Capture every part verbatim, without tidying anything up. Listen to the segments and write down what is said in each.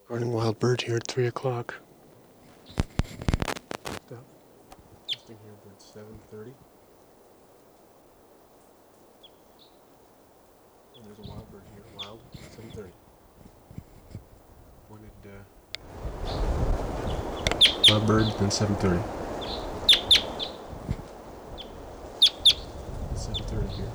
Recording wild bird here at three o'clock. Stop. Testing here, bird seven thirty. And there's a wild bird here, wild, seven thirty. Pointed, uh, wild bird, then seven thirty. seven thirty here.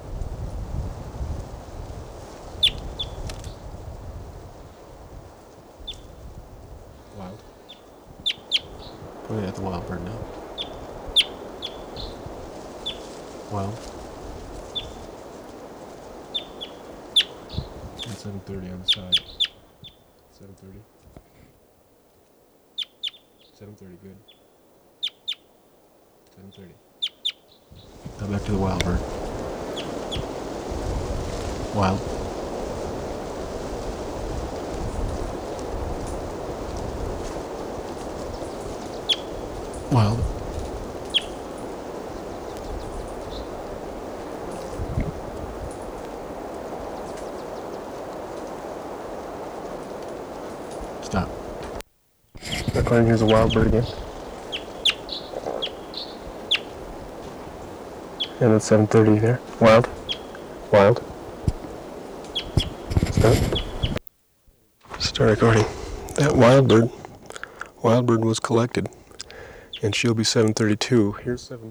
Wild. Pointing at the wild bird now. Wild. And seven thirty on the side. seven thirty. seven thirty, good. seven thirty. Now back to the wild bird. Wild. Wild. Stop. Recording, here's a wild bird again. And it's seven thirty there. Wild. Wild. Stop. Start recording. That wild bird, wild bird was collected. And she'll be seven thirty-two. Here's seven